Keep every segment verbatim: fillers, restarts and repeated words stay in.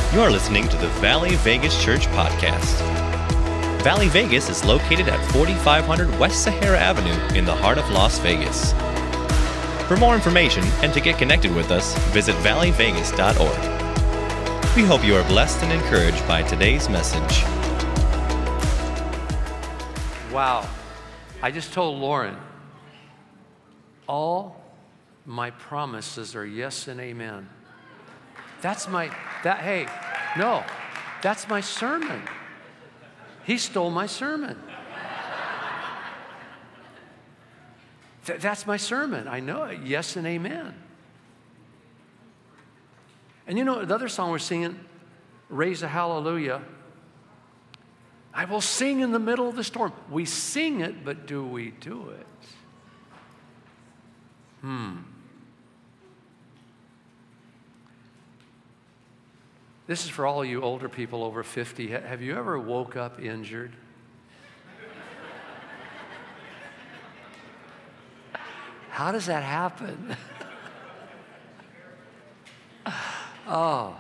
You're listening to the Valley Vegas Church Podcast. Valley Vegas is located at forty-five hundred West Sahara Avenue in the heart of Las Vegas. For more information and to get connected with us, visit valley vegas dot org. We hope you are blessed and encouraged by today's message. Wow. I just told Lauren, all my promises are yes and amen. That's my, that, hey, no, that's my sermon. He stole my sermon. Th- that's my sermon. I know it. Yes and amen. And you know, the other song we're singing, Raise a Hallelujah. I will sing in the middle of the storm. We sing it, but do we do it? Hmm. This is for all you older people over fifty. Have you ever woke up injured? How does that happen? Oh.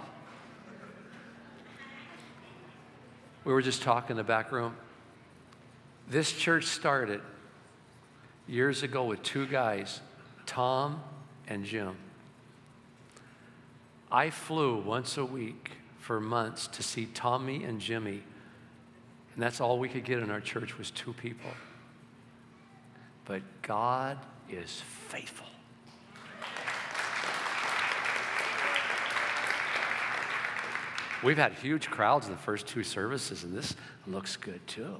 We were just talking in the back room. This church started years ago with two guys, Tom and Jim. I flew once a week for months to see Tommy and Jimmy, and that's all we could get in our church was two people. But God is faithful. We've had huge crowds in the first two services, and this looks good too.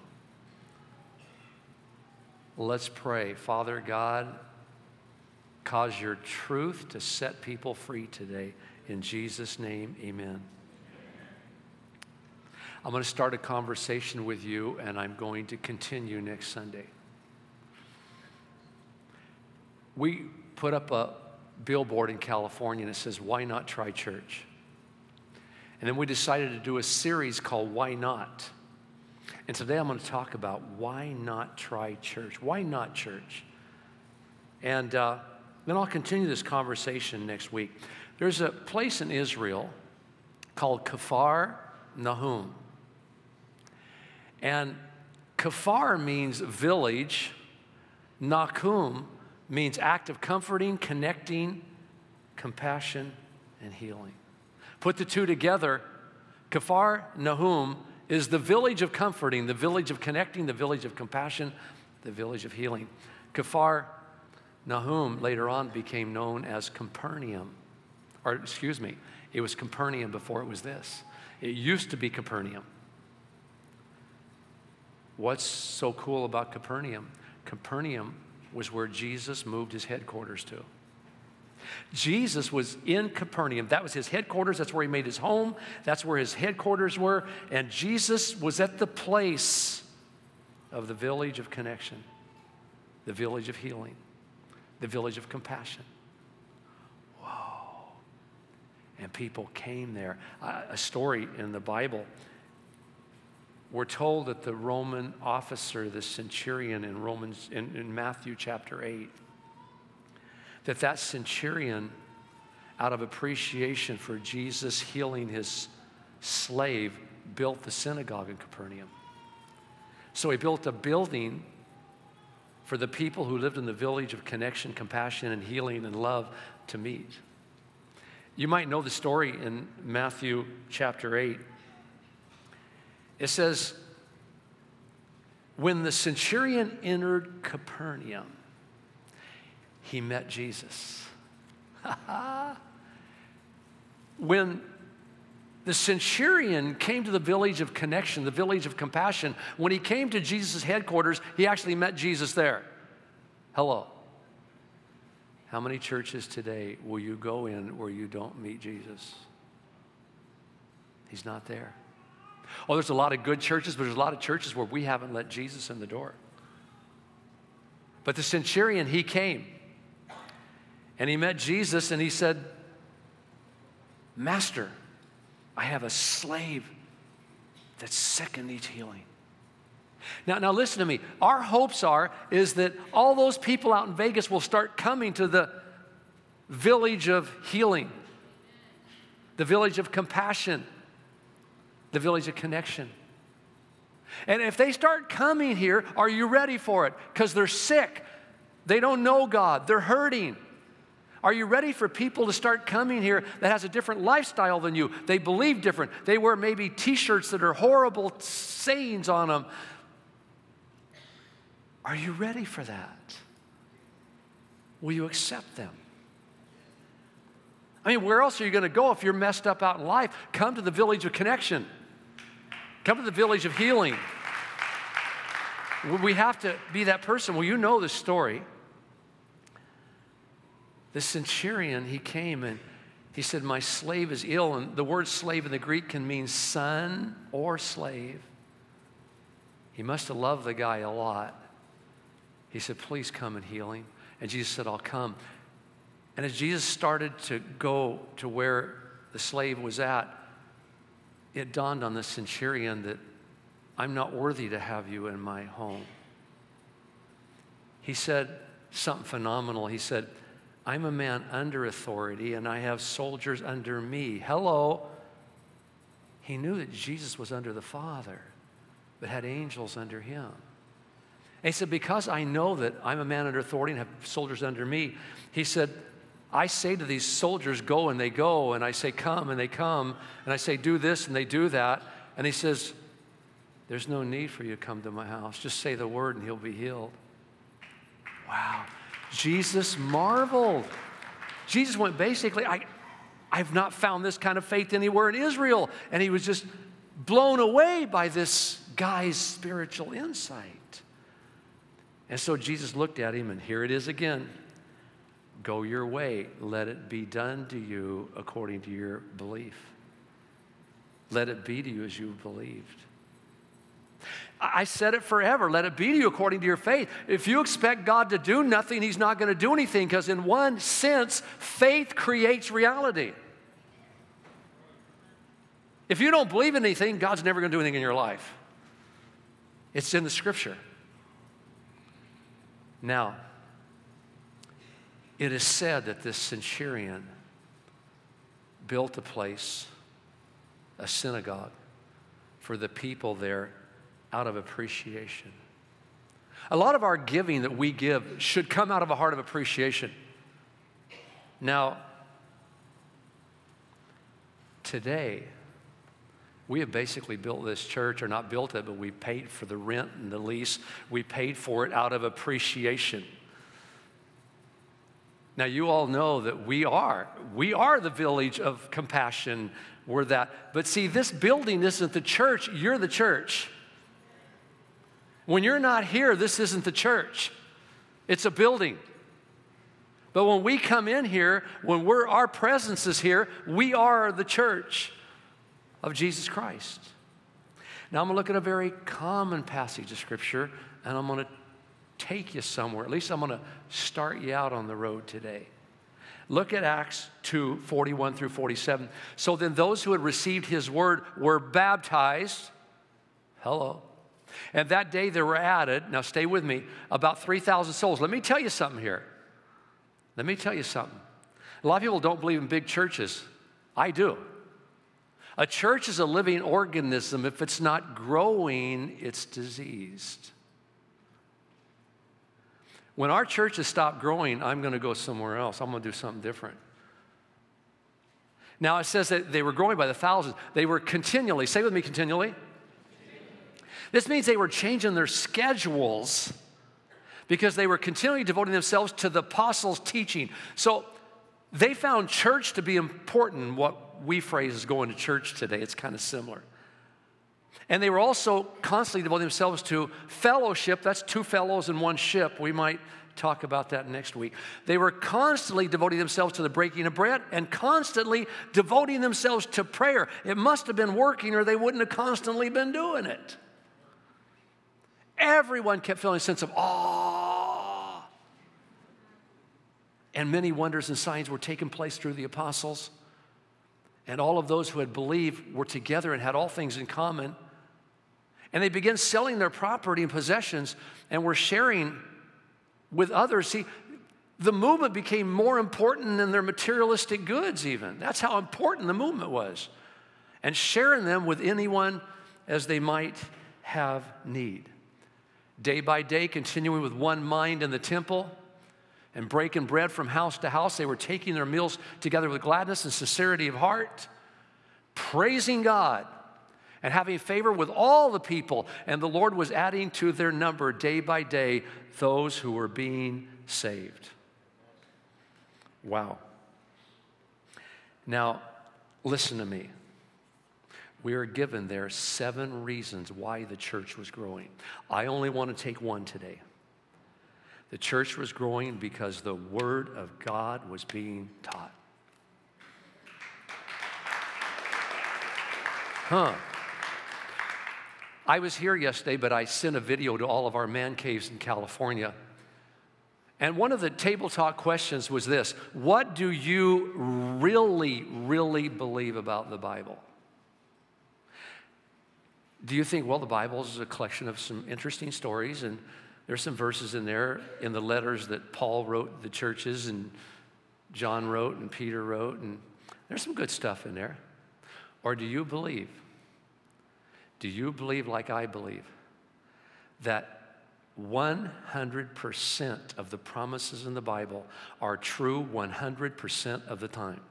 Let's pray. Father God, cause your truth to set people free today. In Jesus' name, amen. I'm going to start a conversation with you, and I'm going to continue next Sunday. We put up a billboard in California, and it says, "Why not try church?" And then we decided to do a series called Why Not? And today I'm going to talk about why not try church? Why not church? And uh, then I'll continue this conversation next week. There's a place in Israel called Kfar Nahum. And Kfar means village. Nahum means act of comforting, connecting, compassion, and healing. Put the two together, Kfar Nahum is the village of comforting, the village of connecting, the village of compassion, the village of healing. Kfar Nahum later on became known as Capernaum. Or excuse me, it was Capernaum before it was this. It used to be Capernaum. What's so cool about Capernaum? Capernaum was where Jesus moved his headquarters to. Jesus was in Capernaum. That was his headquarters. That's where he made his home. That's where his headquarters were. And Jesus was at the place of the village of connection, the village of healing, the village of compassion. Whoa. And people came there. Uh, a story in the Bible, we're told that the Roman officer, the centurion in Romans, in, in Matthew chapter eight, that that centurion, out of appreciation for Jesus healing his slave, built the synagogue in Capernaum. So he built a building for the people who lived in the village of connection, compassion, and healing and love to meet. You might know the story in Matthew chapter eight. It says, when the centurion entered Capernaum, he met Jesus. When the centurion came to the village of connection, the village of compassion, when he came to Jesus' headquarters, he actually met Jesus there. Hello. How many churches today will you go in where you don't meet Jesus? He's not there. Oh, there's a lot of good churches, but there's a lot of churches where we haven't let Jesus in the door. But the centurion, he came. And he met Jesus and he said, "Master, I have a slave that's sick and needs healing." Now, now listen to me. Our hopes are is that all those people out in Vegas will start coming to the village of healing, the village of compassion, the village of connection. And if they start coming here, are you ready for it? Because they're sick. They don't know God. They're hurting. Are you ready for people to start coming here that has a different lifestyle than you? They believe different. They wear maybe T-shirts that are horrible sayings on them. Are you ready for that? Will you accept them? I mean, where else are you going to go if you're messed up out in life? Come to the village of connection. Come to the village of healing. We have to be that person. Well, you know the story. The centurion, he came and he said, my slave is ill. And the word slave in the Greek can mean son or slave. He must have loved the guy a lot. He said, please come and heal him. And Jesus said, I'll come. And as Jesus started to go to where the slave was at, it dawned on the centurion that I'm not worthy to have you in my home. He said something phenomenal. He said, I'm a man under authority and I have soldiers under me. Hello. He knew that Jesus was under the Father, but had angels under him. And he said, because I know that I'm a man under authority and have soldiers under me, he said, I say to these soldiers, go, and they go, and I say, come, and they come, and I say, do this, and they do that. And he says, there's no need for you to come to my house. Just say the word, and he'll be healed. Wow. Jesus marveled. Jesus went basically, I, I've not found this kind of faith anywhere in Israel. And he was just blown away by this guy's spiritual insight. And so Jesus looked at him, and here it is again. Go your way. Let it be done to you according to your belief. Let it be to you as you believed. I said it forever. Let it be to you according to your faith. If you expect God to do nothing, he's not going to do anything, because in one sense, faith creates reality. If you don't believe in anything, God's never going to do anything in your life. It's in the scripture. Now, it is said that this centurion built a place, a synagogue, for the people there out of appreciation. A lot of our giving that we give should come out of a heart of appreciation. Now, today, we have basically built this church, or not built it, but we paid for the rent and the lease. We paid for it out of appreciation. Now, you all know that we are. We are the village of compassion. We're that. But see, this building isn't the church. You're the church. When you're not here, this isn't the church. It's a building. But when we come in here, when we're, our presence is here, we are the church of Jesus Christ. Now, I'm going to look at a very common passage of Scripture, and I'm going to take you somewhere. At least I'm going to start you out on the road today. Look at Acts two, forty-one through forty-seven. So then those who had received his word were baptized. Hello. And that day there were added, now stay with me, about three thousand souls. Let me tell you something here. Let me tell you something. A lot of people don't believe in big churches. I do. A church is a living organism. If it's not growing, it's diseased. When our churches stop growing, I'm going to go somewhere else. I'm going to do something different. Now, it says that they were growing by the thousands. They were continually, say with me, continually. This means they were changing their schedules because they were continually devoting themselves to the apostles' teaching. So they found church to be important. What we phrase as going to church today, it's kind of similar. And they were also constantly devoting themselves to fellowship. That's two fellows in one ship. We might talk about that next week. They were constantly devoting themselves to the breaking of bread and constantly devoting themselves to prayer. It must have been working, or they wouldn't have constantly been doing it. Everyone kept feeling a sense of awe. And many wonders and signs were taking place through the apostles. And all of those who had believed were together and had all things in common. And they began selling their property and possessions and were sharing with others. See, the movement became more important than their materialistic goods even. That's how important the movement was. and sharing them with anyone as they might have need. Day by day, continuing with one mind in the temple and breaking bread from house to house, they were taking their meals together with gladness and sincerity of heart, praising God and having favor with all the people. And the Lord was adding to their number day by day those who were being saved. Wow. Now, listen to me. We are given there seven reasons why the church was growing. I only want to take one today. The church was growing because the Word of God was being taught. Huh. I was here yesterday, but I sent a video to all of our man caves in California. And one of the table talk questions was this: what do you really, really believe about the Bible? Do you think, well, the Bible is a collection of some interesting stories, and there's some verses in there in the letters that Paul wrote the churches, and John wrote, and Peter wrote, and there's some good stuff in there? Or do you believe, do you believe like I believe, that one hundred percent of the promises in the Bible are true one hundred percent of the time?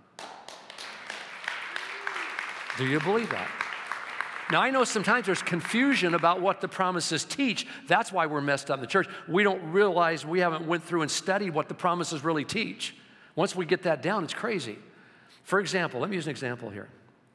Do you believe that? Now, I know sometimes there's confusion about what the promises teach. That's why we're messed up in the church. We don't realize we haven't went through and studied what the promises really teach. Once we get that down, it's crazy. For example, let me use an example here.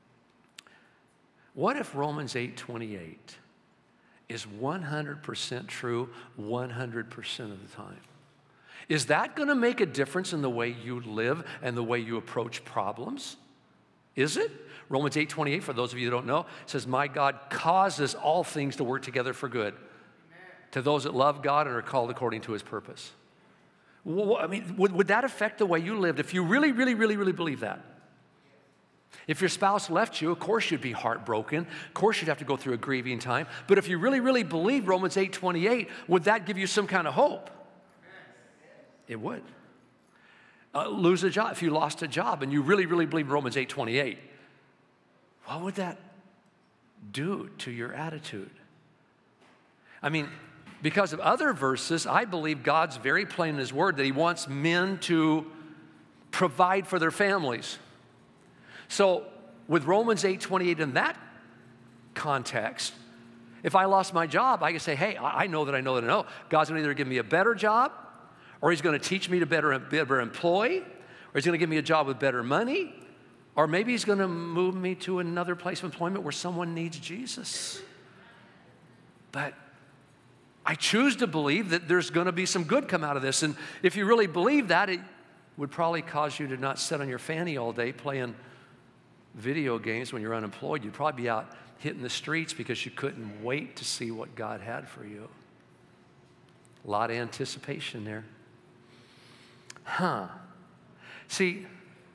What if Romans eight twenty-eight is one hundred percent true one hundred percent of the time? Is that going to make a difference in the way you live and the way you approach problems? Is it? Romans eight twenty-eight, for those of you who don't know, says, my God causes all things to work together for good. Amen. To those that love God and are called according to his purpose. Well, I mean, would, would that affect the way you lived if you really, really, really, really believe that? If your spouse left you, of course you'd be heartbroken. Of course you'd have to go through a grieving time. But if you really, really believe Romans eight twenty-eight, would that give you some kind of hope? It would. Uh, lose a job. If you lost a job and you really, really believe Romans eight twenty-eight, what would that do to your attitude? I mean, because of other verses, I believe God's very plain in his word that he wants men to provide for their families. So with Romans eight twenty-eight in that context, if I lost my job, I can say, hey, I know that I know that I know. God's going to either give me a better job, or he's going to teach me to better, better employ, or he's going to give me a job with better money, or maybe he's going to move me to another place of employment where someone needs Jesus. But I choose to believe that there's going to be some good come out of this. And if you really believe that, it would probably cause you to not sit on your fanny all day playing video games when you're unemployed. You'd probably be out hitting the streets because you couldn't wait to see what God had for you. A lot of anticipation there. Huh. See,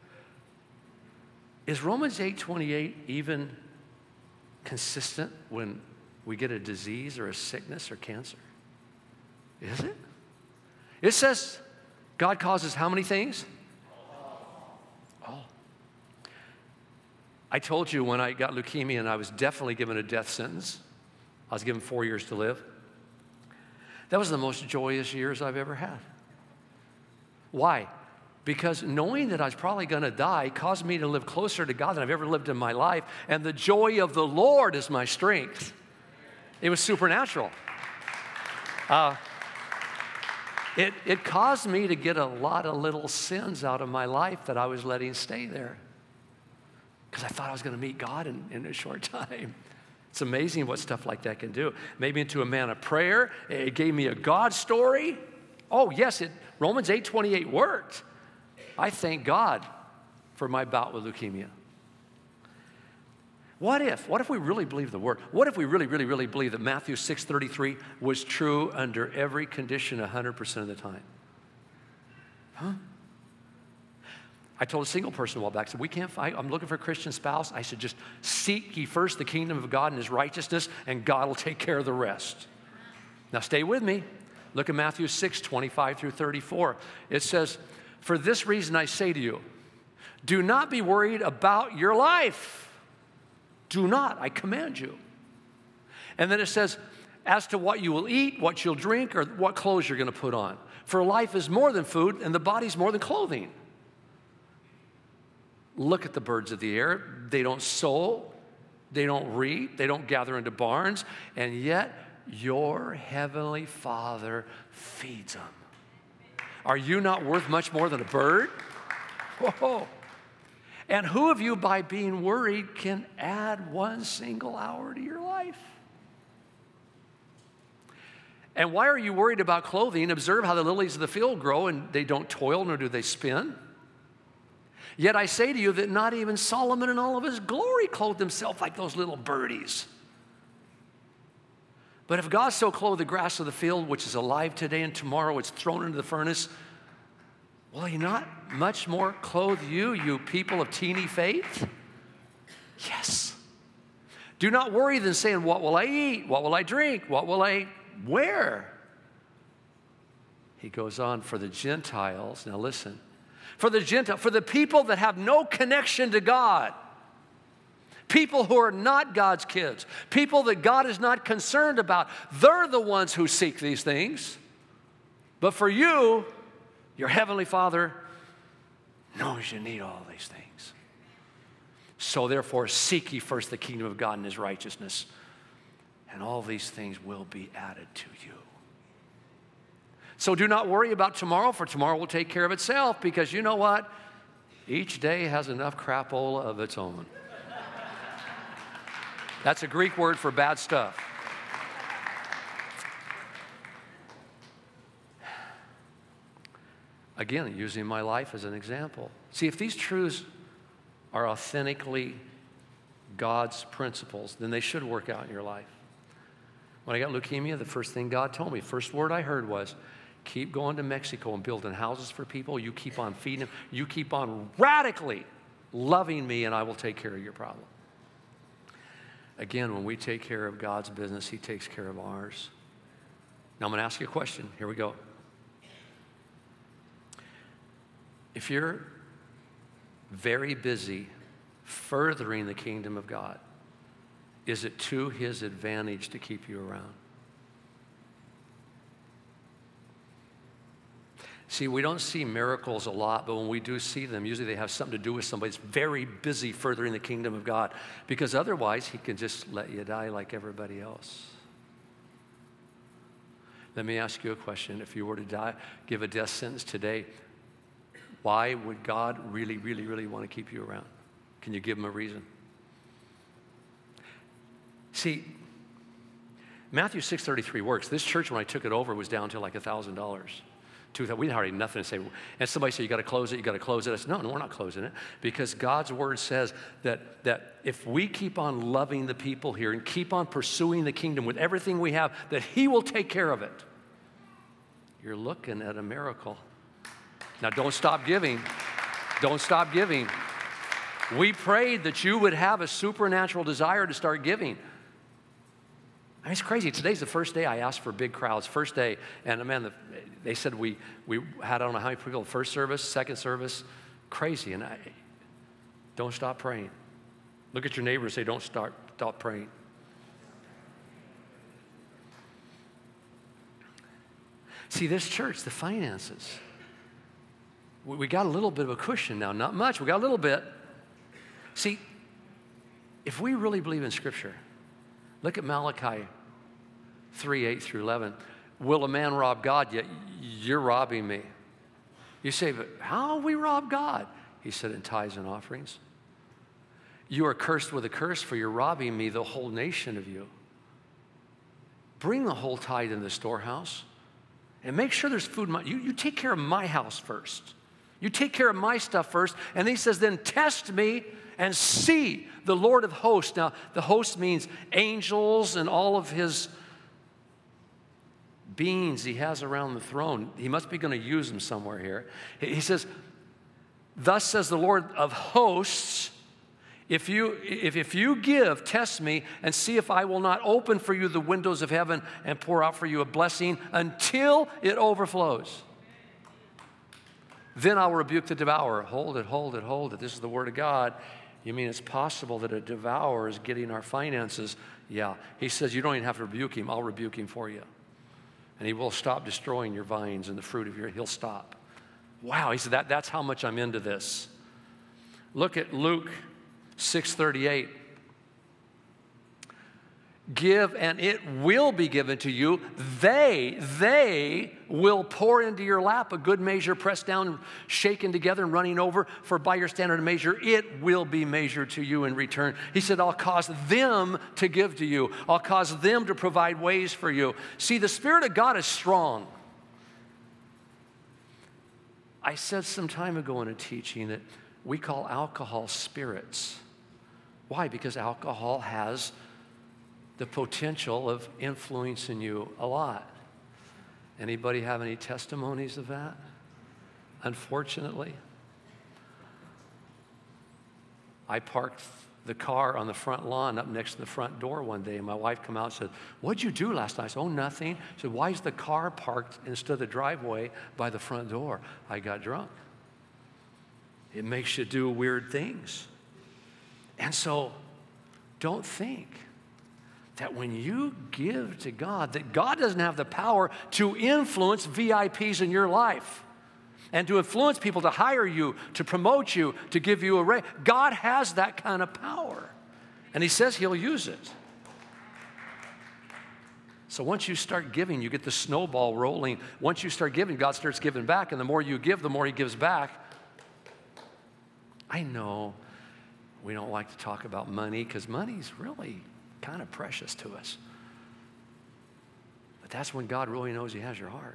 is Romans eight twenty-eight even consistent when we get a disease or a sickness or cancer? Is it? It says God causes how many things? All. I told you when I got leukemia and I was definitely given a death sentence. I was given four years to live. That was the most joyous years I've ever had. Why? Because knowing that I was probably going to die caused me to live closer to God than I've ever lived in my life. And the joy of the Lord is my strength. It was supernatural. Uh, it, it caused me to get a lot of little sins out of my life that I was letting stay there. Because I thought I was going to meet God in, in a short time. It's amazing what stuff like that can do. It made me into a man of prayer. It gave me a God story. Oh, yes, it, Romans eight twenty-eight worked. I thank God for my bout with leukemia. What if? What if we really believe the word? What if we really, really, really believe that Matthew six thirty-three was true under every condition one hundred percent of the time? Huh? I told a single person a while back, I said, we can't fight. I'm looking for a Christian spouse. I said, just seek ye first the kingdom of God and his righteousness, and God will take care of the rest. Now stay with me. Look at Matthew six twenty-five through thirty-four. It says, for this reason I say to you, do not be worried about your life. Do not, I command you. And then it says, as to what you will eat, what you'll drink, or what clothes you're going to put on. For life is more than food, and the body's more than clothing. Look at the birds of the air. They don't sow, they don't reap, they don't gather into barns, and yet your heavenly Father feeds them. Are you not worth much more than a bird? Whoa. And who of you, by being worried, can add one single hour to your life? And why are you worried about clothing? Observe how the lilies of the field grow, and they don't toil, nor do they spin. Yet I say to you that not even Solomon in all of his glory clothed himself like those little birdies. But if God so clothed the grass of the field, which is alive today and tomorrow it's thrown into the furnace, will he not much more clothe you, you people of teeny faith? Yes. Do not worry then, saying, what will I eat? What will I drink? What will I wear? He goes on, for the Gentiles, now listen, for the Gentile, for the people that have no connection to God, people who are not God's kids, people that God is not concerned about, they're the ones who seek these things. But for you, your heavenly Father knows you need all these things. So therefore, seek ye first the kingdom of God and his righteousness, and all these things will be added to you. So do not worry about tomorrow, for tomorrow will take care of itself, because you know what? Each day has enough crapola of its own. That's a Greek word for bad stuff. Again, using my life as an example. See, if these truths are authentically God's principles, then they should work out in your life. When I got leukemia, the first thing God told me, first word I heard was, keep going to Mexico and building houses for people. You keep on feeding them. You keep on radically loving me, and I will take care of your problem. Again, when we take care of God's business, he takes care of ours. Now, I'm going to ask you a question. Here we go. If you're very busy furthering the kingdom of God, is it to his advantage to keep you around? See, we don't see miracles a lot, but when we do see them, usually they have something to do with somebody that's very busy furthering the kingdom of God, because otherwise he can just let you die like everybody else. Let me ask you a question. If you were to die, give a death sentence today, why would God really, really, really want to keep you around? Can you give him a reason? See, Matthew six thirty-three works. This church, when I took it over, was down to like one thousand dollars. We didn't have nothing to say. And somebody said, you got to close it, you got to close it. I said, no, no, we're not closing it. Because God's word says that, that if we keep on loving the people here and keep on pursuing the kingdom with everything we have, that he will take care of it. You're looking at a miracle. Now, don't stop giving. Don't stop giving. We prayed that you would have a supernatural desire to start giving. I mean, it's crazy. Today's the first day I asked for big crowds. First day, and man, the, they said we we had I don't know how many people. First service, second service, crazy. And I don't stop praying. Look at your neighbor and say, "Don't start stop praying." See, this church, the finances. We, we got a little bit of a cushion now. Not much. We got a little bit. See, if we really believe in Scripture. Look at Malachi three, eight through eleven. Will a man rob God? Yet you're robbing me. You say, but how will we rob God? He said, in tithes and offerings. You are cursed with a curse, for you're robbing me, the whole nation of you. Bring the whole tithe in the storehouse and make sure there's food in my, you, you take care of my house first. You take care of my stuff first. And he says, then test me and see the Lord of hosts. Now, the host means angels and all of his beings he has around the throne. He must be going to use them somewhere here. He says, thus says the Lord of hosts, if you, if, if you give, test me and see if I will not open for you the windows of heaven and pour out for you a blessing until it overflows. Then I'll rebuke the devourer. Hold it, hold it, hold it. This is the word of God. You mean it's possible that a devourer is getting our finances? Yeah. He says, you don't even have to rebuke him. I'll rebuke him for you. And he will stop destroying your vines and the fruit of your, he'll stop. Wow, he said, that, that's how much I'm into this. Look at Luke six thirty-eight. Give and it will be given to you. They, they will pour into your lap a good measure, pressed down, shaken together, and running over. For by your standard of measure, it will be measured to you in return. He said, I'll cause them to give to you. I'll cause them to provide ways for you. See, the Spirit of God is strong. I said some time ago in a teaching that we call alcohol spirits. Why? Because alcohol has the potential of influencing you a lot. Anybody have any testimonies of that? Unfortunately, I parked the car on the front lawn up next to the front door one day, and my wife came out and said, what'd you do last night? I said, oh, nothing. She said, why is the car parked instead of the driveway by the front door? I got drunk. It makes you do weird things. And so don't think that when you give to God, that God doesn't have the power to influence V I Ps in your life and to influence people to hire you, to promote you, to give you a raise. God has that kind of power, and he says he'll use it. So once you start giving, you get the snowball rolling. Once you start giving, God starts giving back, and the more you give, the more he gives back. I know we don't like to talk about money because money's really kind of precious to us. But that's when God really knows he has your heart.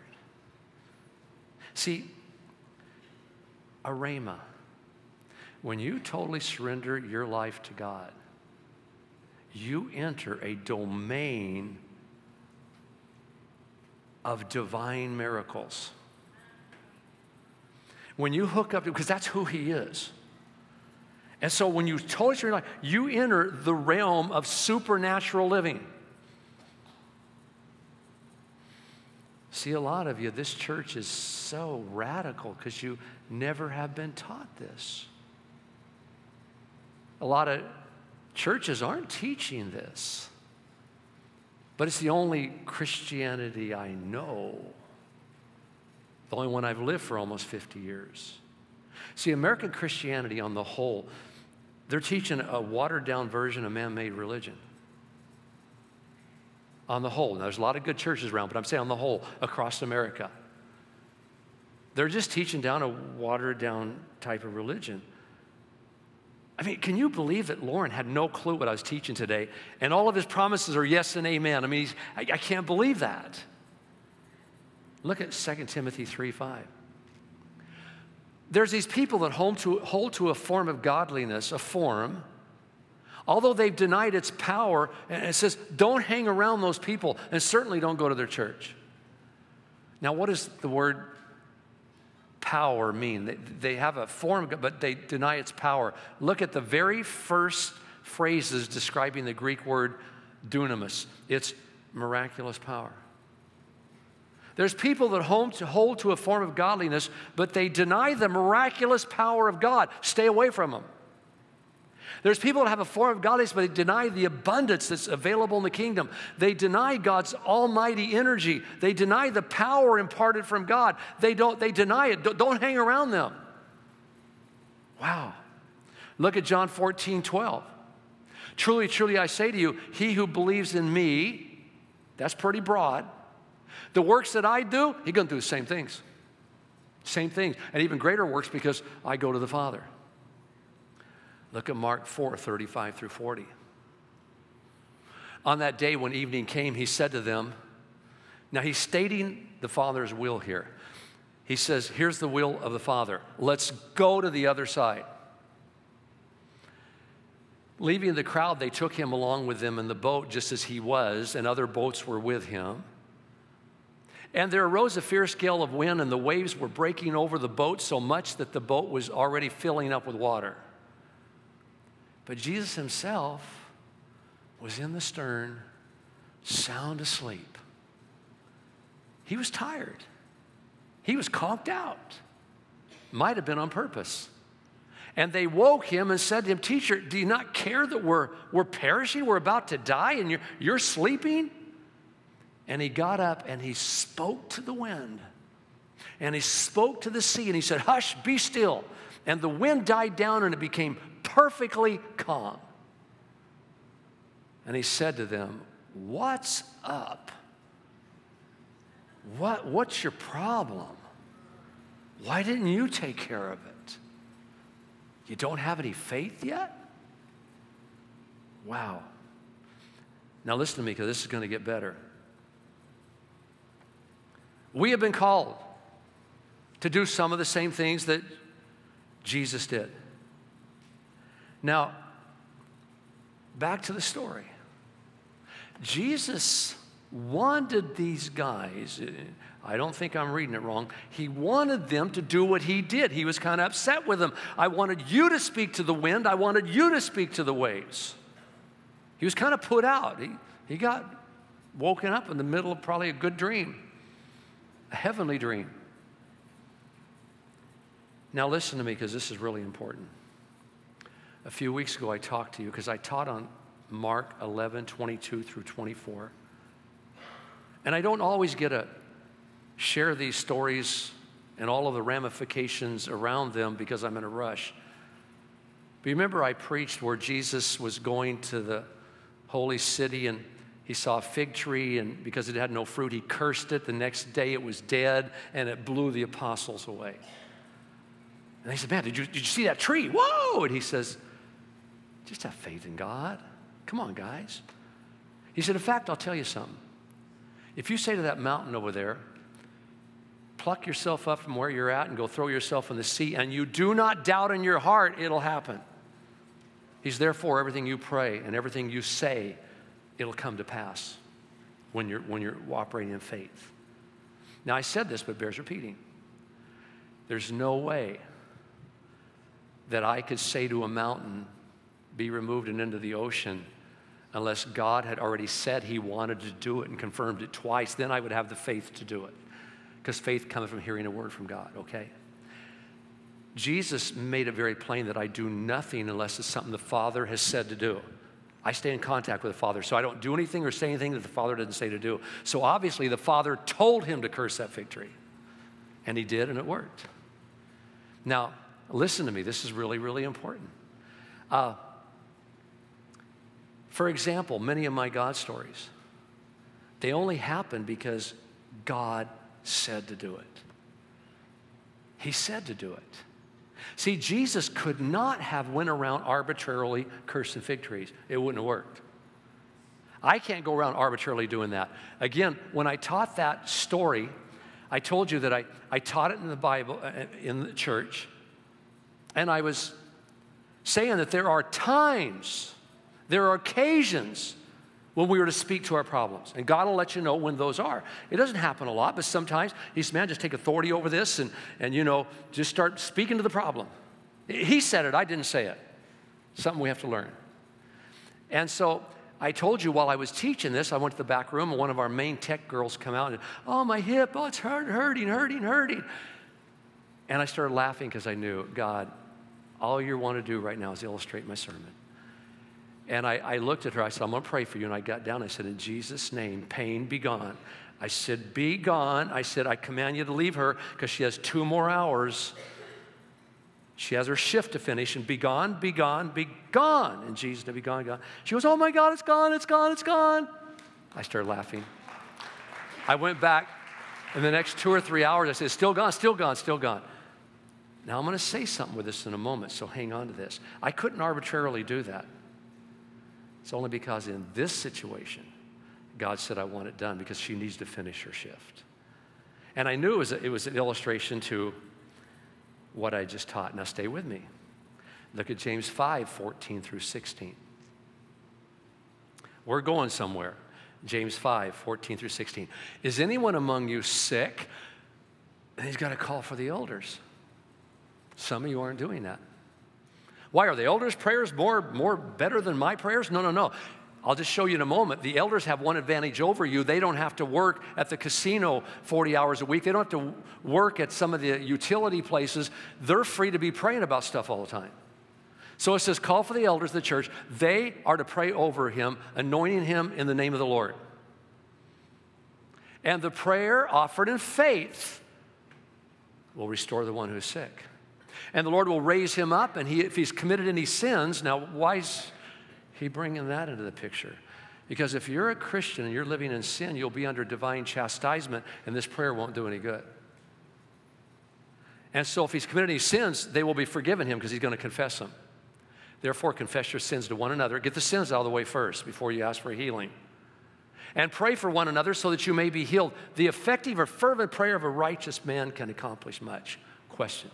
See, a rhema, when you totally surrender your life to God, you enter a domain of divine miracles. When you hook up, because that's who he is. And so when you totally surrender your life, you enter the realm of supernatural living. See, a lot of you, this church is so radical because you never have been taught this. A lot of churches aren't teaching this, but it's the only Christianity I know, the only one I've lived for almost fifty years. See, American Christianity on the whole, they're teaching a watered-down version of man-made religion. On the whole. Now, there's a lot of good churches around, but I'm saying on the whole, across America. They're just teaching down a watered-down type of religion. I mean, can you believe that Lauren had no clue what I was teaching today, and all of his promises are yes and amen? I mean, he's, I, I can't believe that. Look at Second Timothy three five. There's these people that hold to, hold to a form of godliness, a form, although they've denied its power, and it says, don't hang around those people, and certainly don't go to their church. Now, what does the word power mean? They, they have a form, but they deny its power. Look at the very first phrases describing the Greek word dunamis. It's miraculous power. There's people that hold to, hold to a form of godliness, but they deny the miraculous power of God. Stay away from them. There's people that have a form of godliness, but they deny the abundance that's available in the kingdom. They deny God's almighty energy. They deny the power imparted from God. They don't. They deny it. Don't, don't hang around them. Wow. Look at John fourteen twelve. Truly, truly, I say to you, he who believes in me, that's pretty broad. The works that I do, he's going to do the same things. Same things. And even greater works because I go to the Father. Look at Mark four thirty-five through forty. On that day when evening came, he said to them, now he's stating the Father's will here. He says, here's the will of the Father. Let's go to the other side. Leaving the crowd, they took him along with them in the boat just as he was, and other boats were with him. And there arose a fierce gale of wind, and the waves were breaking over the boat so much that the boat was already filling up with water. But Jesus himself was in the stern, sound asleep. He was tired. He was conked out. Might have been on purpose. And they woke him and said to him, "Teacher, do you not care that we're, we're perishing? We're about to die and you're, you're sleeping?" And he got up and he spoke to the wind. And he spoke to the sea and he said, "Hush, be still." And the wind died down and it became perfectly calm. And he said to them, "What's up? What, what's your problem? Why didn't you take care of it? You don't have any faith yet?" Wow. Now listen to me, because this is going to get better. We have been called to do some of the same things that Jesus did. Now, back to the story. Jesus wanted these guys, I don't think I'm reading it wrong, he wanted them to do what he did. He was kind of upset with them. "I wanted you to speak to the wind. I wanted you to speak to the waves." He was kind of put out. He, he got woken up in the middle of probably a good dream, a heavenly dream. Now listen to me, because this is really important. A few weeks ago I talked to you, because I taught on Mark eleven, twenty-two through twenty-four. And I don't always get to share these stories and all of the ramifications around them because I'm in a rush. But you remember I preached where Jesus was going to the holy city and he saw a fig tree, and because it had no fruit, he cursed it. The next day it was dead and it blew the apostles away. And they said, "Man, did you, did you see that tree? Whoa!" And he says, "Just have faith in God. Come on, guys." He said, "In fact, I'll tell you something. If you say to that mountain over there, pluck yourself up from where you're at and go throw yourself in the sea, and you do not doubt in your heart, it'll happen." He's therefore everything you pray and everything you say, it'll come to pass when you're, when you're operating in faith. Now, I said this, but it bears repeating. There's no way that I could say to a mountain, "Be removed and into the ocean," unless God had already said he wanted to do it and confirmed it twice. Then I would have the faith to do it, because faith comes from hearing a word from God, okay? Jesus made it very plain that I do nothing unless it's something the Father has said to do. I stay in contact with the Father, so I don't do anything or say anything that the Father didn't say to do. So obviously the Father told him to curse that fig tree, and he did, and it worked. Now, listen to me. This is really, really important. Uh, For example, many of my God stories, they only happen because God said to do it. He said to do it. See, Jesus could not have went around arbitrarily cursing fig trees. It wouldn't have worked. I can't go around arbitrarily doing that. Again, when I taught that story, I told you that I, I taught it in the Bible, in the church, and I was saying that there are times, there are occasions when we were to speak to our problems. And God will let you know when those are. It doesn't happen a lot, but sometimes he says, "Man, just take authority over this and, and, you know, just start speaking to the problem." He said it, I didn't say it. Something we have to learn. And so I told you while I was teaching this, I went to the back room and one of our main tech girls come out and, "Oh, my hip, oh, it's hurt, hurting, hurting, hurting." And I started laughing because I knew, God, all you want to do right now is illustrate my sermon. And I, I looked at her, I said, "I'm going to pray for you." And I got down, I said, "In Jesus' name, pain be gone." I said, "Be gone." I said, "I command you to leave her because she has two more hours. She has her shift to finish, and be gone, be gone, be gone." In Jesus' name, be gone, gone. She goes, "Oh my God, it's gone, it's gone, it's gone." I started laughing. I went back, in the next two or three hours, I said, "Still gone, still gone, still gone." Now I'm going to say something with this in a moment, so hang on to this. I couldn't arbitrarily do that. It's only because in this situation, God said, "I want it done," because she needs to finish her shift. And I knew it was, a, it was an illustration to what I just taught. Now stay with me. Look at James five, fourteen through sixteen. We're going somewhere. James five, fourteen through sixteen. "Is anyone among you sick?" And he's got to call for the elders. Some of you aren't doing that. Why, are the elders' prayers more, more better than my prayers? No, no, no. I'll just show you in a moment. The elders have one advantage over you. They don't have to work at the casino forty hours a week. They don't have to work at some of the utility places. They're free to be praying about stuff all the time. So it says, call for the elders of the church. They are to pray over him, anointing him in the name of the Lord. And the prayer offered in faith will restore the one who is sick. And the Lord will raise him up, and he, if he's committed any sins, now why is he bringing that into the picture? Because if you're a Christian and you're living in sin, you'll be under divine chastisement, and this prayer won't do any good. And so if he's committed any sins, they will be forgiven him because he's going to confess them. Therefore, confess your sins to one another. Get the sins out of the way first before you ask for healing. And pray for one another so that you may be healed. The effective or fervent prayer of a righteous man can accomplish much. Question: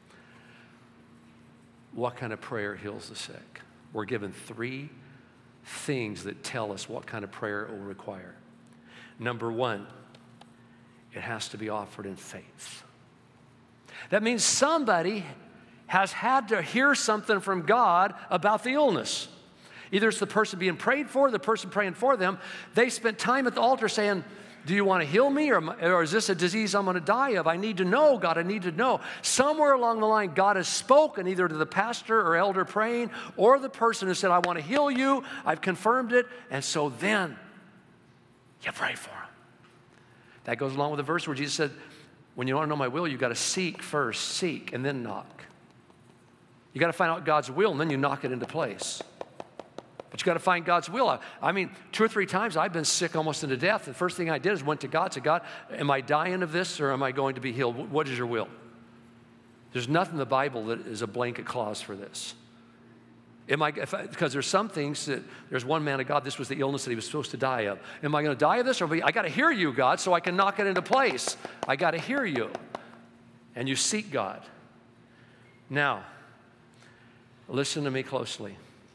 what kind of prayer heals the sick? We're given three things that tell us what kind of prayer it will require. Number one, it has to be offered in faith. That means somebody has had to hear something from God about the illness. Either it's the person being prayed for, the person praying for them. They spent time at the altar saying, do you want to heal me, or, or is this a disease I'm going to die of? I need to know, God, I need to know. Somewhere along the line, God has spoken either to the pastor or elder praying, or the person who said, I want to heal you. I've confirmed it. And so then you pray for him. That goes along with the verse where Jesus said, when you want to know my will, you've got to seek first, seek, and then knock. You got to find out God's will, and then you knock it into place. But you got to find God's will. I mean, two or three times I've been sick almost into death. The first thing I did is went to God, said, God, am I dying of this, or am I going to be healed? What is your will? There's nothing in the Bible that is a blanket clause for this. Am I, if I, because there's some things that, there's one man of God, this was the illness that he was supposed to die of. Am I going to die of this? Or I got to hear you, God, so I can knock it into place. I got to hear you. And you seek God. Now, listen to me closely.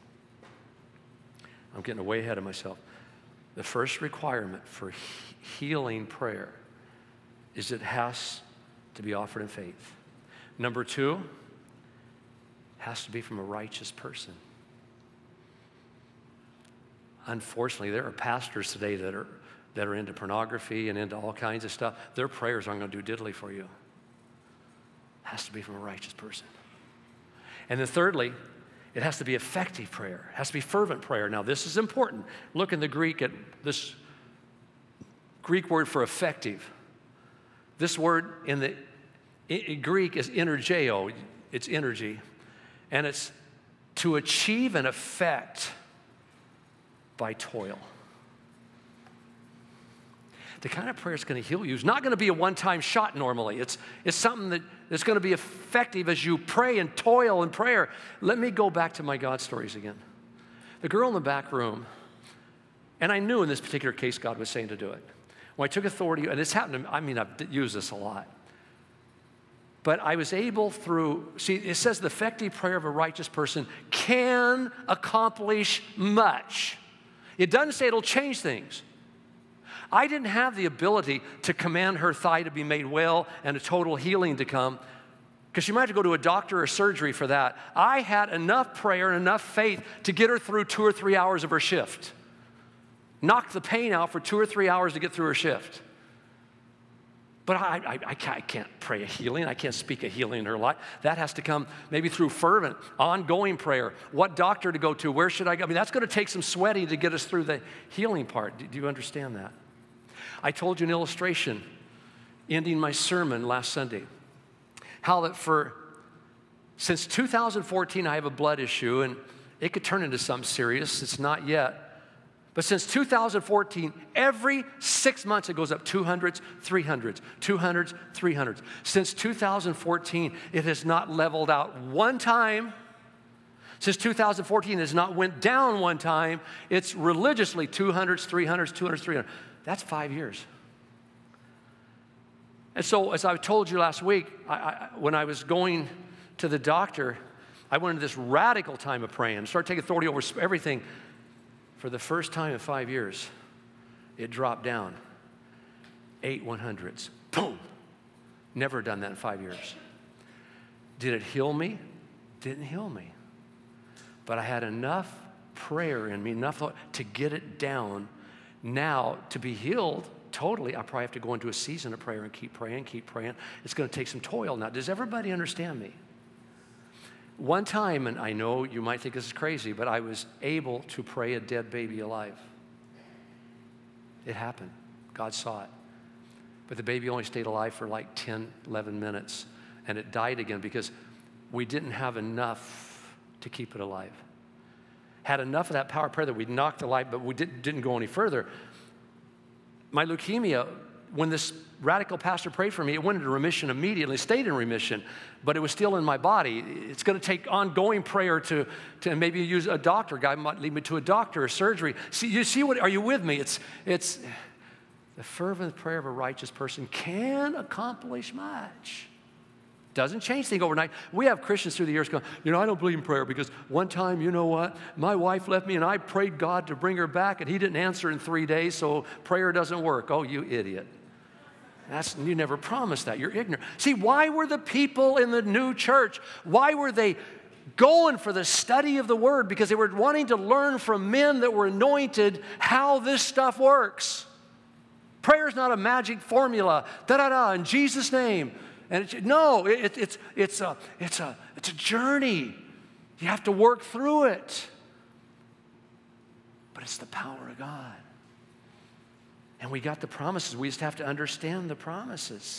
I'm getting way ahead of myself. The first requirement for he- healing prayer is it has to be offered in faith. Number two, has to be from a righteous person. Unfortunately, there are pastors today that are that are into pornography and into all kinds of stuff. Their prayers aren't going to do diddly for you. It has to be from a righteous person. And then thirdly, it has to be effective prayer. It has to be fervent prayer. Now, this is important. Look in the Greek at this Greek word for effective. This word in the in Greek is energeo. It's energy. And it's to achieve an effect by toil. The kind of prayer that's going to heal you is not going to be a one-time shot normally. It's, it's something that, that's going to be effective as you pray and toil in prayer. Let me go back to my God stories again. The girl in the back room, and I knew in this particular case God was saying to do it. When I took authority, and it's happened to me, I mean, I've used this a lot. But I was able through, see, it says the effective prayer of a righteous person can accomplish much. It doesn't say it'll change things. I didn't have the ability to command her thigh to be made well and a total healing to come, because she might have to go to a doctor or surgery for that. I had enough prayer and enough faith to get her through two or three hours of her shift. Knock the pain out for two or three hours to get through her shift. But I, I, I, can't, I can't pray a healing. I can't speak a healing in her life. That has to come maybe through fervent, ongoing prayer. What doctor to go to? Where should I go? I mean, that's going to take some sweating to get us through the healing part. Do, do you understand that? I told you an illustration ending my sermon last Sunday. How that for, since two thousand fourteen, I have a blood issue, and it could turn into something serious. It's not yet. But since two thousand fourteen, every six months it goes up two hundreds, three hundreds, two hundreds, three hundreds. Since two thousand fourteen, it has not leveled out one time. Since two thousand fourteen, it has not went down one time. It's religiously two hundreds, three hundreds, two hundreds, three hundreds. That's five years. And so, as I told you last week, I, I, when I was going to the doctor, I went into this radical time of praying, started taking authority over everything. For the first time in five years, it dropped down. Eight one hundreds. Boom. Never done that in five years. Did it heal me? Didn't heal me. But I had enough prayer in me, enough to get it down. Now, to be healed totally, I probably have to go into a season of prayer and keep praying, keep praying. It's going to take some toil now. Does everybody understand me? One time, and I know you might think this is crazy, but I was able to pray a dead baby alive. It happened. God saw it. But the baby only stayed alive for like ten, eleven minutes, and it died again because we didn't have enough to keep it alive. Had enough of that power of prayer that we knocked the life, but we didn't, didn't go any further. My leukemia, when this radical pastor prayed for me, it went into remission immediately, stayed in remission, but it was still in my body. It's going to take ongoing prayer to, to maybe use a doctor. God might lead me to a doctor or surgery. See, you see what, are you with me? It's, it's the fervent prayer of a righteous person can accomplish much. Doesn't change things overnight. We have Christians through the years going, you know, I don't believe in prayer because one time, you know what, my wife left me and I prayed God to bring her back and he didn't answer in three days, so prayer doesn't work. Oh, you idiot. That's, you never promised that. You're ignorant. See, why were the people in the new church, why were they going for the study of the word? Because they were wanting to learn from men that were anointed how this stuff works. Prayer is not a magic formula, da-da-da, in Jesus' name. And it's, no, it, it's, it's, a, it's, a, it's a journey. You have to work through it. But it's the power of God. And we got the promises. We just have to understand the promises.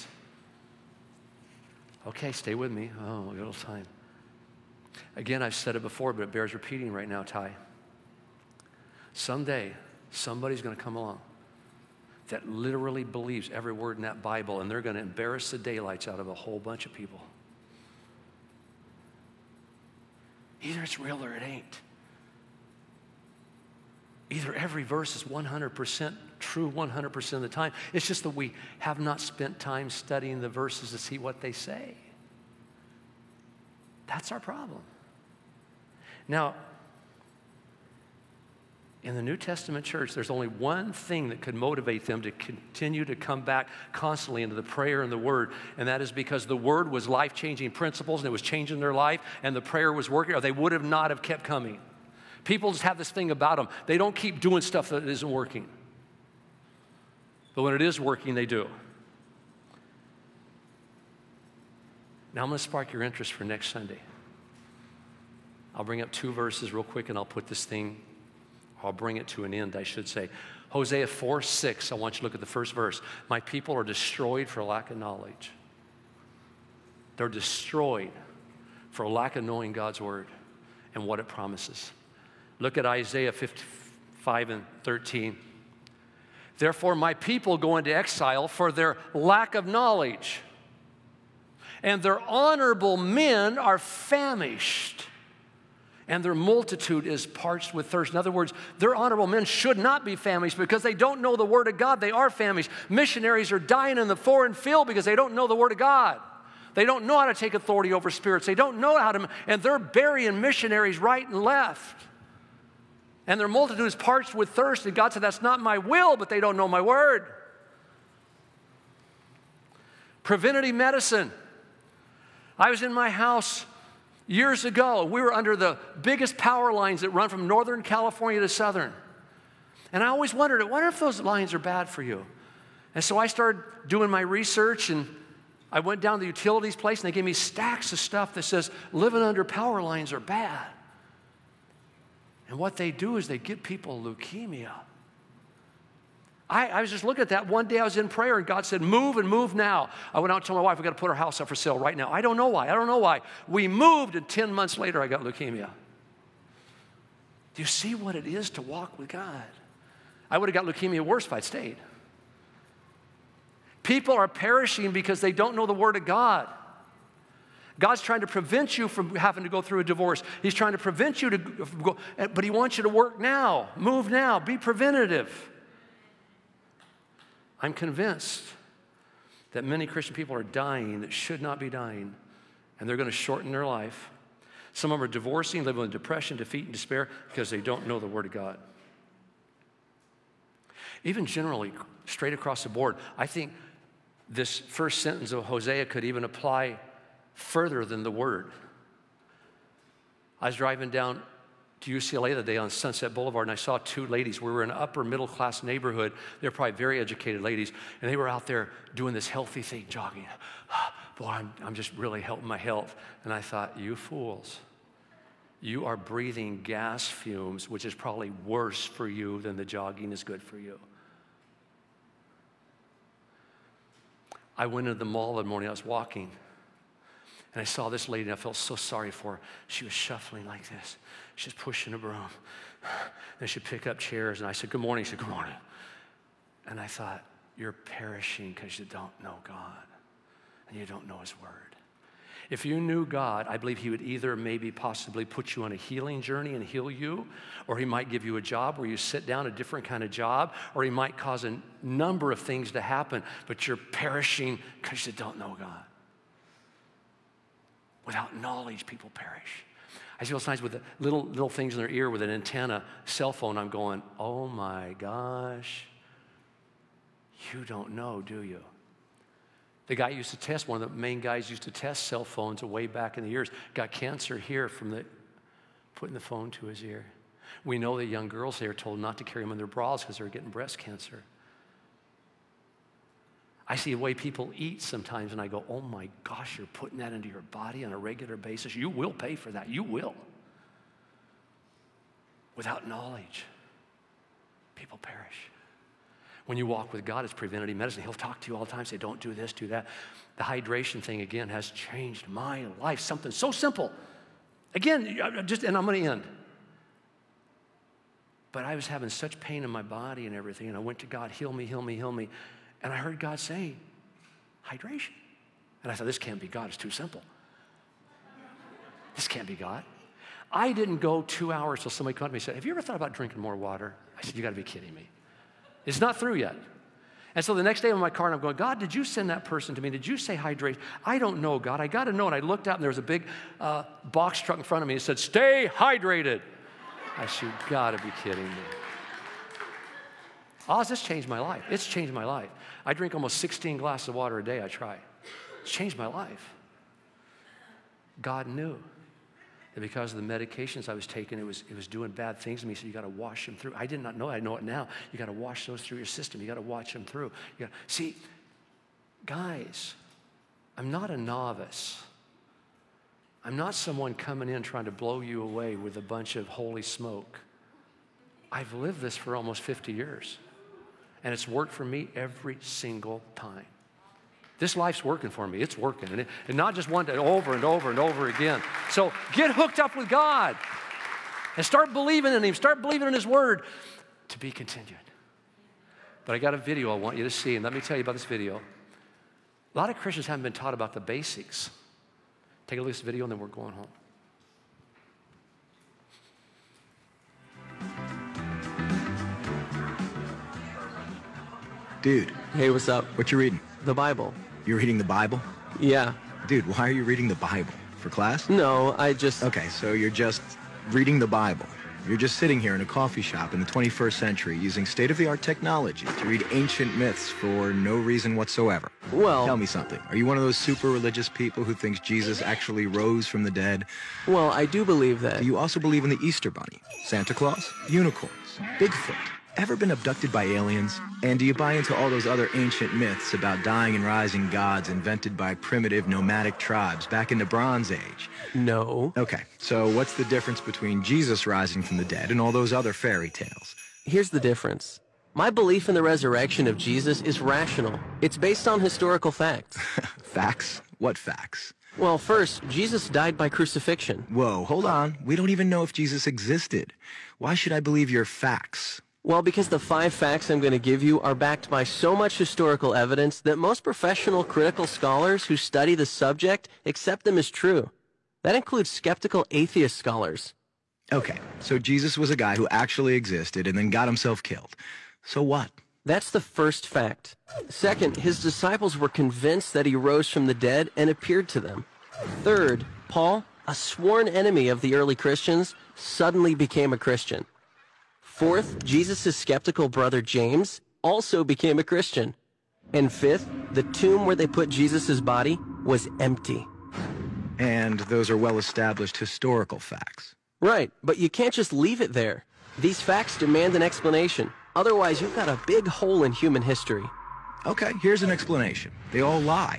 Okay, stay with me. Oh, a little time. Again, I've said it before, but it bears repeating right now, Ty. Someday, somebody's going to come along that literally believes every word in that Bible, and they're going to embarrass the daylights out of a whole bunch of people. Either it's real or it ain't. Either every verse is one hundred percent true one hundred percent of the time. It's just that we have not spent time studying the verses to see what they say. That's our problem. Now, in the New Testament church, there's only one thing that could motivate them to continue to come back constantly into the prayer and the word, and that is because the word was life-changing principles and it was changing their life, and the prayer was working, or they would have not have kept coming. People just have this thing about them. They don't keep doing stuff that isn't working. But when it is working, they do. Now I'm going to spark your interest for next Sunday. I'll bring up two verses real quick and I'll put this thing, I'll bring it to an end, I should say. Hosea four six, I want you to look at the first verse. My people are destroyed for lack of knowledge. They're destroyed for lack of knowing God's word and what it promises. Look at Isaiah fifty-five and thirteen. Therefore, my people go into exile for their lack of knowledge, and their honorable men are famished, and their multitude is parched with thirst. In other words, their honorable men should not be famished because they don't know the word of God. They are famished. Missionaries are dying in the foreign field because they don't know the word of God. They don't know how to take authority over spirits. They don't know how to, and they're burying missionaries right and left. And their multitude is parched with thirst. And God said, that's not my will, but they don't know my word. Preventative medicine. I was in my house years ago. We were under the biggest power lines that run from Northern California to Southern. And I always wondered, I wonder if those lines are bad for you. And so I started doing my research, and I went down to the utilities place, and they gave me stacks of stuff that says living under power lines are bad. And what they do is they give people leukemia. I, I was just looking at that. One day I was in prayer, and God said, move and move now. I went out and told my wife, we've got to put our house up for sale right now. I don't know why. I don't know why. We moved, and ten months later, I got leukemia. Do you see what it is to walk with God? I would have got leukemia worse if I'd stayed. People are perishing because they don't know the word of God. God's trying to prevent you from having to go through a divorce. He's trying to prevent you to go, but he wants you to work now, move now, be preventative. I'm convinced that many Christian people are dying that should not be dying, and they're going to shorten their life. Some of them are divorcing, living with depression, defeat, and despair because they don't know the word of God. Even generally, straight across the board, I think this first sentence of Hosea could even apply further than the word. I was driving down to U C L A the day on Sunset Boulevard, and I saw two ladies. We were in an upper middle class neighborhood. They're probably very educated ladies, and they were out there doing this healthy thing, jogging. Boy, I'm, I'm just really helping my health. And I thought, you fools. you are breathing gas fumes, which is probably worse for you than the jogging is good for you. I went into the mall that morning, I was walking, and I saw this lady, and I felt so sorry for her. She was shuffling like this. She was pushing a broom. Then she'd pick up chairs, and I said, good morning. She said, good morning. And I thought, you're perishing because you don't know God, and you don't know his word. If you knew God, I believe he would either maybe possibly put you on a healing journey and heal you, or he might give you a job where you sit down, a different kind of job, or he might cause a number of things to happen, but you're perishing because you don't know God. Without knowledge, people perish. I see those signs with the little, little things in their ear with an antenna, cell phone. I'm going, oh my gosh, you don't know, do you? The guy used to test, one of the main guys used to test cell phones way back in the years, got cancer here from the putting the phone to his ear. We know that young girls, they are told not to carry them in their bras because they're getting breast cancer. I see the way people eat sometimes, and I go, oh my gosh, you're putting that into your body on a regular basis. You will pay for that. You will. Without knowledge, people perish. When you walk with God, it's preventative medicine. He'll talk to you all the time, say, don't do this, do that. The hydration thing, again, has changed my life. Something so simple. Again, just, and I'm going to end. But I was having such pain in my body and everything, and I went to God, heal me, heal me, heal me. And I heard God say, hydration. And I thought, this can't be God. It's too simple. This can't be God. I didn't go two hours till somebody came up to me and said, have you ever thought about drinking more water? I said, you got to be kidding me. It's not through yet. And so the next day I'm in my car and I'm going, God, did you send that person to me? Did you say hydrate? I don't know, God. I got to know. And I looked out and there was a big uh, box truck in front of me. It said, stay hydrated. I said, you got to be kidding me. Oz, this changed my life. It's changed my life. I drink almost sixteen glasses of water a day. I try. It's changed my life. God knew that because of the medications I was taking, it was, it was doing bad things to me, so you got to wash them through. I did not know. I know it now. You got to wash those through your system. You got to watch them through. You gotta, see, guys, I'm not a novice. I'm not someone coming in trying to blow you away with a bunch of holy smoke. I've lived this for almost fifty years, and it's worked for me every single time. This life's working for me. It's working. And, it, and not just one day, over and over and over again. So get hooked up with God and start believing in him. Start believing in his word to be continued. But I got a video I want you to see, and let me tell you about this video. A lot of Christians haven't been taught about the basics. Take a look at this video, and then we're going home. Dude. Hey, what's up? What you reading? The Bible. You're reading the Bible? Yeah. Dude, why are you reading the Bible? For class? No, I just... Okay, so you're just reading the Bible. You're just sitting here in a coffee shop in the twenty-first century using state-of-the-art technology to read ancient myths for no reason whatsoever. Well... Tell me something. Are you one of those super religious people who thinks Jesus actually rose from the dead? Well, I do believe that. Do you also believe in the Easter Bunny, Santa Claus, unicorns, Bigfoot? Ever been abducted by aliens? And do you buy into all those other ancient myths about dying and rising gods invented by primitive nomadic tribes back in the Bronze Age? No. Okay, so what's the difference between Jesus rising from the dead and all those other fairy tales? Here's the difference. My belief in the resurrection of Jesus is rational. It's based on historical facts. Facts? What facts? Well, first, Jesus died by crucifixion. Whoa, hold on. We don't even know if Jesus existed. Why should I believe your facts? Well, because the five facts I'm going to give you are backed by so much historical evidence that most professional critical scholars who study the subject accept them as true. That includes skeptical atheist scholars. Okay, so Jesus was a guy who actually existed and then got himself killed. So what? That's the first fact. Second, his disciples were convinced that he rose from the dead and appeared to them. Third, Paul, a sworn enemy of the early Christians, suddenly became a Christian. Fourth, Jesus' skeptical brother James also became a Christian. And fifth, the tomb where they put Jesus' body was empty. And those are well-established historical facts. Right, but you can't just leave it there. These facts demand an explanation. Otherwise, you've got a big hole in human history. Okay, here's an explanation. They all lied.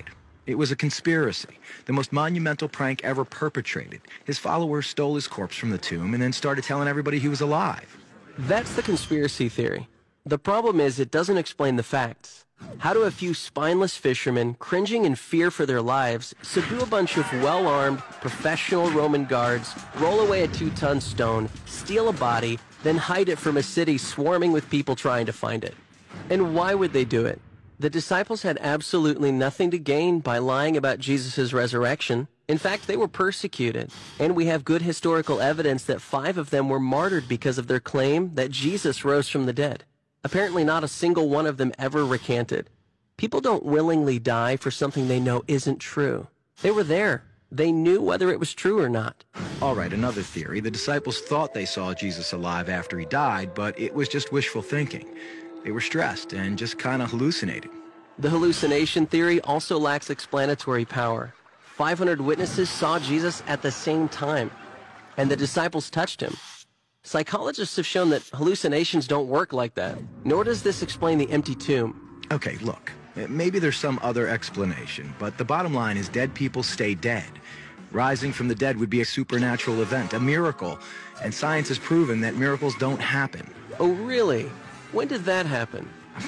It was a conspiracy, the most monumental prank ever perpetrated. His followers stole his corpse from the tomb and then started telling everybody he was alive. That's the conspiracy theory. The problem is it doesn't explain the facts. How do a few spineless fishermen, cringing in fear for their lives, subdue a bunch of well-armed, professional Roman guards, roll away a two-ton stone, steal a body, then hide it from a city swarming with people trying to find it? And why would they do it? The disciples had absolutely nothing to gain by lying about Jesus' resurrection. In fact, they were persecuted, and we have good historical evidence that five of them were martyred because of their claim that Jesus rose from the dead. Apparently not a single one of them ever recanted. People don't willingly die for something they know isn't true. They were there. They knew whether it was true or not. All right, another theory. The disciples thought they saw Jesus alive after he died, but it was just wishful thinking. They were stressed and just kind of hallucinated. The hallucination theory also lacks explanatory power. five hundred witnesses saw Jesus at the same time, and the disciples touched him. Psychologists have shown that hallucinations don't work like that, nor does this explain the empty tomb. Okay, look, maybe there's some other explanation, but the bottom line is dead people stay dead. Rising from the dead would be a supernatural event, a miracle, and science has proven that miracles don't happen. Oh, really? When did that happen?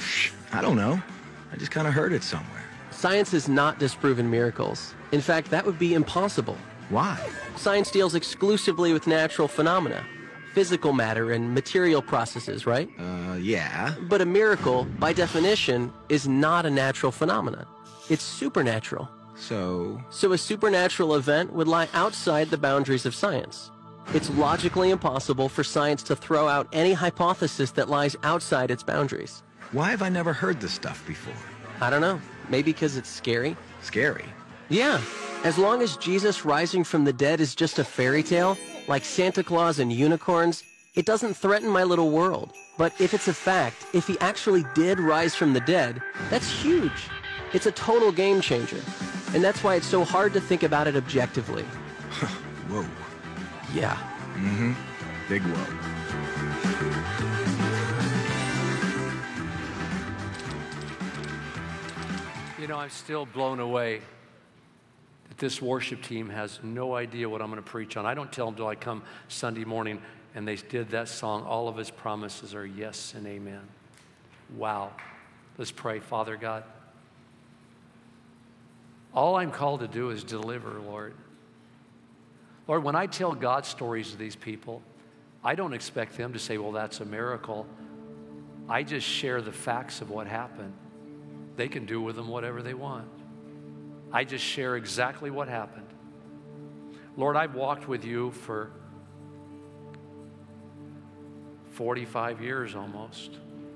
I don't know. I just kind of heard it somewhere. Science has not disproven miracles. In fact, that would be impossible. Why? Science deals exclusively with natural phenomena, physical matter and material processes, right? Uh, yeah. But a miracle, by definition, is not a natural phenomenon. It's supernatural. So? So a supernatural event would lie outside the boundaries of science. It's logically impossible for science to throw out any hypothesis that lies outside its boundaries. Why have I never heard this stuff before? I don't know. Maybe because it's scary? Scary? Yeah. As long as Jesus rising from the dead is just a fairy tale, like Santa Claus and unicorns, it doesn't threaten my little world. But if it's a fact, if he actually did rise from the dead, that's huge. It's a total game changer. And that's why it's so hard to think about it objectively. Whoa. Yeah. Mm-hmm. Big whoa. You know, I'm still blown away that this worship team has no idea what I'm going to preach on. I don't tell them until I come Sunday morning, and they did that song. All of his promises are yes and amen. Wow. Let's pray. Father God, all I'm called to do is deliver, Lord. Lord, when I tell God stories to these people, I don't expect them to say, well, that's a miracle. I just share the facts of what happened. They can do with them whatever they want. I just share exactly what happened. Lord, I've walked with you for forty-five years almost.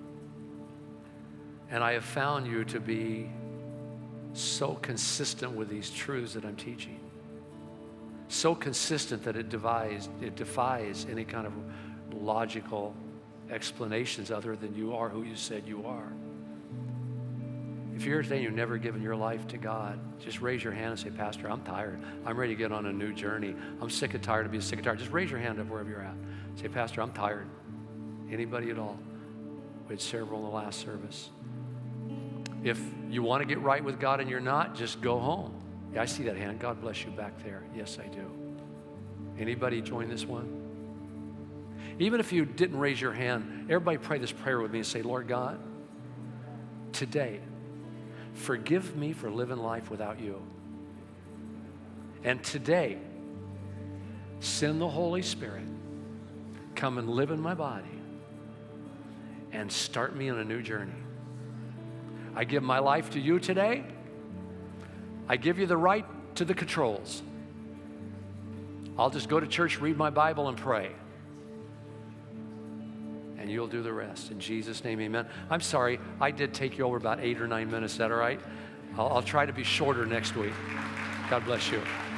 And I have found you to be so consistent with these truths that I'm teaching. So consistent that it defies, it defies any kind of logical explanations other than you are who you said you are. If you're here today and you've never given your life to God, just raise your hand and say, Pastor, I'm tired. I'm ready to get on a new journey. I'm sick and tired of being sick and tired. Just raise your hand up wherever you're at. Say, Pastor, I'm tired. Anybody at all? We had several in the last service. If you want to get right with God and you're not, just go home. Yeah, I see that hand. God bless you back there. Yes, I do. Anybody join this one? Even if you didn't raise your hand, everybody pray this prayer with me and say, Lord God, today, forgive me for living life without you. And today, send the Holy Spirit, come and live in my body and start me on a new journey. I give my life to you today. I give you the right to the controls. I'll just go to church, read my Bible, and pray. And you'll do the rest. In Jesus' name, amen. I'm sorry, I did take you over about eight or nine minutes. Is that all right? I'll, I'll try to be shorter next week. God bless you.